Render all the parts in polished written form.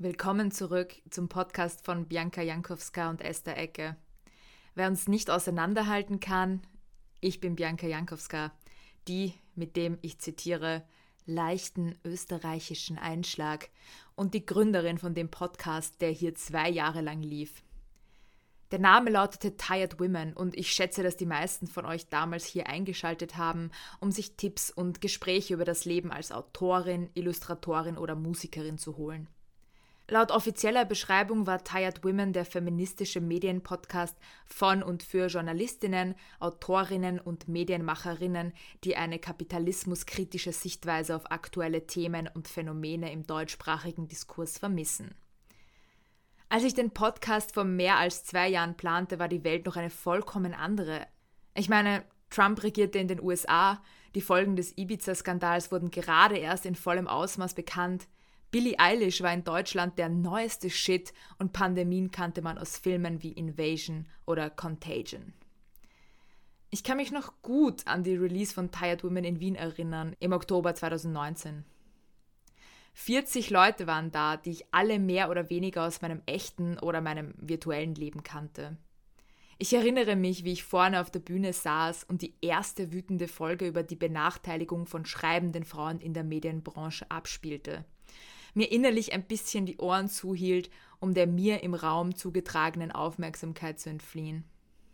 Willkommen zurück zum Podcast von Bianca Jankowska und Esther Ecke. Wer uns nicht auseinanderhalten kann, ich bin Bianca Jankowska, die, mit dem, ich zitiere, leichten österreichischen Einschlag und die Gründerin von dem Podcast, der hier 2 Jahre lang lief. Der Name lautete Tired Women und ich schätze, dass die meisten von euch damals hier eingeschaltet haben, um sich Tipps und Gespräche über das Leben als Autorin, Illustratorin oder Musikerin zu holen. Laut offizieller Beschreibung war Tired Women der feministische Medienpodcast von und für Journalistinnen, Autorinnen und Medienmacherinnen, die eine kapitalismuskritische Sichtweise auf aktuelle Themen und Phänomene im deutschsprachigen Diskurs vermissen. Als ich den Podcast vor mehr als 2 Jahren plante, war die Welt noch eine vollkommen andere. Ich meine, Trump regierte in den USA, die Folgen des Ibiza-Skandals wurden gerade erst in vollem Ausmaß bekannt, Billie Eilish war in Deutschland der neueste Shit und Pandemien kannte man aus Filmen wie Invasion oder Contagion. Ich kann mich noch gut an die Release von Tired Women in Wien erinnern, im Oktober 2019. 40 Leute waren da, die ich alle mehr oder weniger aus meinem echten oder meinem virtuellen Leben kannte. Ich erinnere mich, wie ich vorne auf der Bühne saß und die erste wütende Folge über die Benachteiligung von schreibenden Frauen in der Medienbranche abspielte. Mir innerlich ein bisschen die Ohren zuhielt, um der mir im Raum zugetragenen Aufmerksamkeit zu entfliehen.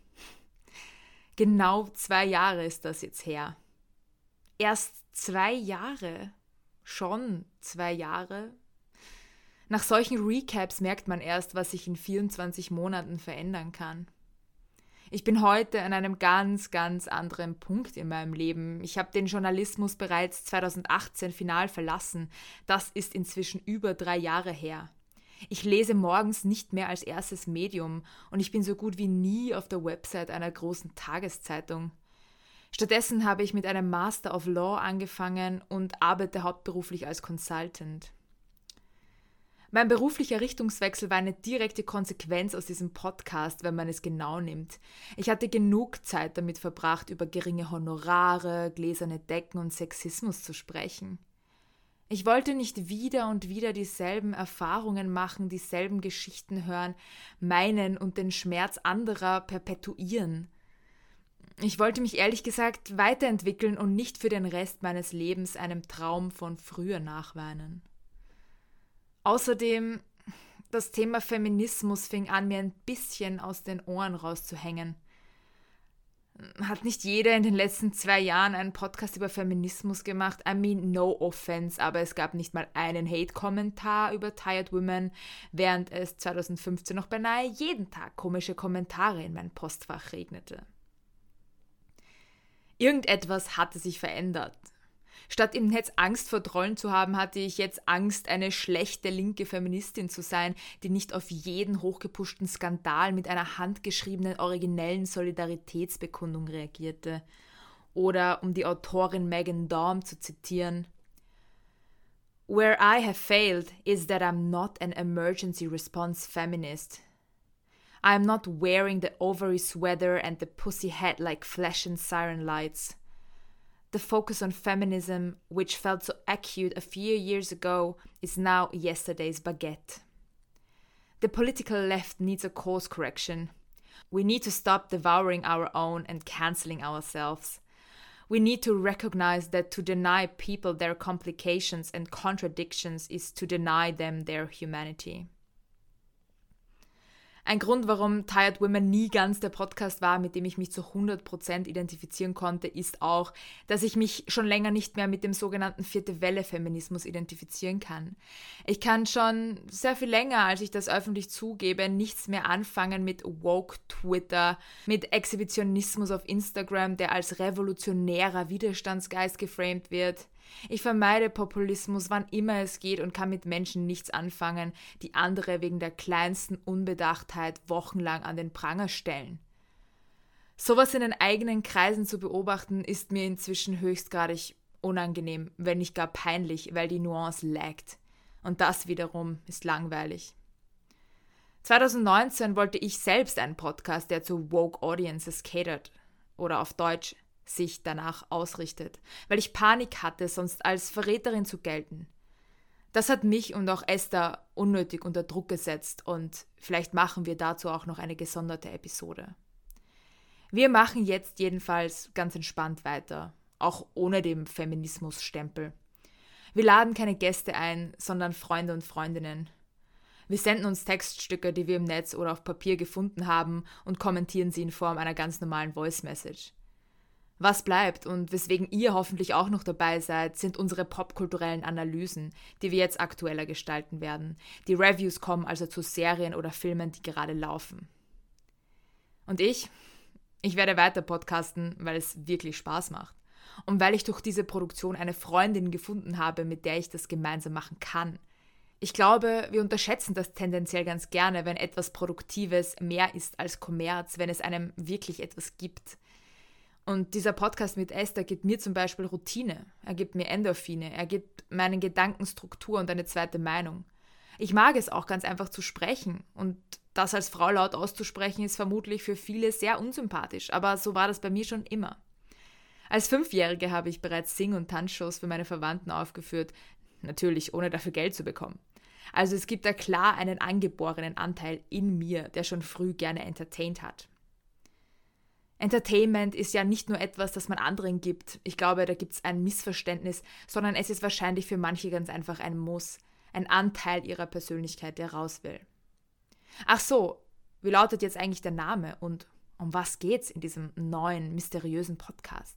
Genau 2 Jahre ist das jetzt her. Erst 2 Jahre? Schon 2 Jahre? Nach solchen Recaps merkt man erst, was sich in 24 Monaten verändern kann. Ich bin heute an einem ganz, ganz anderen Punkt in meinem Leben. Ich habe den Journalismus bereits 2018 final verlassen. Das ist inzwischen über 3 Jahre her. Ich lese morgens nicht mehr als erstes Medium und ich bin so gut wie nie auf der Website einer großen Tageszeitung. Stattdessen habe ich mit einem Master of Law angefangen und arbeite hauptberuflich als Consultant. Mein beruflicher Richtungswechsel war eine direkte Konsequenz aus diesem Podcast, wenn man es genau nimmt. Ich hatte genug Zeit damit verbracht, über geringe Honorare, gläserne Decken und Sexismus zu sprechen. Ich wollte nicht wieder und wieder dieselben Erfahrungen machen, dieselben Geschichten hören, meinen und den Schmerz anderer perpetuieren. Ich wollte mich ehrlich gesagt weiterentwickeln und nicht für den Rest meines Lebens einem Traum von früher nachweinen. Außerdem, das Thema Feminismus fing an, mir ein bisschen aus den Ohren rauszuhängen. Hat nicht jeder in den letzten 2 Jahren einen Podcast über Feminismus gemacht? I mean, no offense, aber es gab nicht mal einen Hate-Kommentar über Tired Women, während es 2015 noch beinahe jeden Tag komische Kommentare in mein Postfach regnete. Irgendetwas hatte sich verändert. Statt im Netz Angst vor Trollen zu haben, hatte ich jetzt Angst, eine schlechte linke Feministin zu sein, die nicht auf jeden hochgepushten Skandal mit einer handgeschriebenen, originellen Solidaritätsbekundung reagierte. Oder, um die Autorin Megan Daum zu zitieren, "Where I have failed is that I'm not an emergency response feminist. I am not wearing the ovary sweater and the pussy hat like flash and siren lights. The focus on feminism, which felt so acute a few years ago, is now yesterday's baguette. The political left needs a course correction. We need to stop devouring our own and cancelling ourselves. We need to recognize that to deny people their complications and contradictions is to deny them their humanity." Ein Grund, warum Tired Women nie ganz der Podcast war, mit dem ich mich zu 100% identifizieren konnte, ist auch, dass ich mich schon länger nicht mehr mit dem sogenannten 4. Welle-Feminismus identifizieren kann. Ich kann schon sehr viel länger, als ich das öffentlich zugebe, nichts mehr anfangen mit Woke-Twitter, mit Exhibitionismus auf Instagram, der als revolutionärer Widerstandsgeist geframed wird. Ich vermeide Populismus, wann immer es geht und kann mit Menschen nichts anfangen, die andere wegen der kleinsten Unbedachtheit wochenlang an den Pranger stellen. Sowas in den eigenen Kreisen zu beobachten, ist mir inzwischen höchstgradig unangenehm, wenn nicht gar peinlich, weil die Nuance laggt. Und das wiederum ist langweilig. 2019 wollte ich selbst einen Podcast, der zu Woke Audiences catert. Oder auf Deutsch sich danach ausrichtet, weil ich Panik hatte, sonst als Verräterin zu gelten. Das hat mich und auch Esther unnötig unter Druck gesetzt und vielleicht machen wir dazu auch noch eine gesonderte Episode. Wir machen jetzt jedenfalls ganz entspannt weiter, auch ohne den Feminismusstempel. Wir laden keine Gäste ein, sondern Freunde und Freundinnen. Wir senden uns Textstücke, die wir im Netz oder auf Papier gefunden haben und kommentieren sie in Form einer ganz normalen Voice-Message. Was bleibt und weswegen ihr hoffentlich auch noch dabei seid, sind unsere popkulturellen Analysen, die wir jetzt aktueller gestalten werden. Die Reviews kommen also zu Serien oder Filmen, die gerade laufen. Und ich werde weiter podcasten, weil es wirklich Spaß macht. Und weil ich durch diese Produktion eine Freundin gefunden habe, mit der ich das gemeinsam machen kann. Ich glaube, wir unterschätzen das tendenziell ganz gerne, wenn etwas Produktives mehr ist als Kommerz, wenn es einem wirklich etwas gibt. Und dieser Podcast mit Esther gibt mir zum Beispiel Routine, er gibt mir Endorphine, er gibt meinen Gedanken Struktur und eine zweite Meinung. Ich mag es auch ganz einfach zu sprechen und das als Frau laut auszusprechen ist vermutlich für viele sehr unsympathisch, aber so war das bei mir schon immer. Als 5-Jährige habe ich bereits Sing- und Tanzshows für meine Verwandten aufgeführt, natürlich ohne dafür Geld zu bekommen. Also es gibt da klar einen angeborenen Anteil in mir, der schon früh gerne entertained hat. Entertainment ist ja nicht nur etwas, das man anderen gibt. Ich glaube, da gibt es ein Missverständnis, sondern es ist wahrscheinlich für manche ganz einfach ein Muss, ein Anteil ihrer Persönlichkeit, der raus will. Ach so, wie lautet jetzt eigentlich der Name und um was geht's in diesem neuen, mysteriösen Podcast?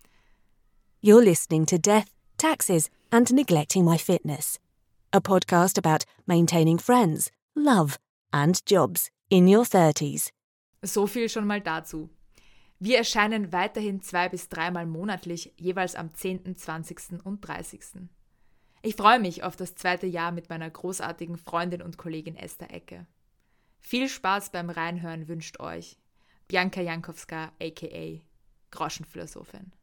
You're listening to Death, Taxes and Neglecting My Fitness, a podcast about maintaining friends, love and jobs in your 30s. So viel schon mal dazu. Wir erscheinen weiterhin 2- bis 3-mal monatlich, jeweils am 10., 20. und 30. Ich freue mich auf das 2. Jahr mit meiner großartigen Freundin und Kollegin Esther Ecke. Viel Spaß beim Reinhören wünscht euch Bianka Jankowska aka Groschenphilosophin.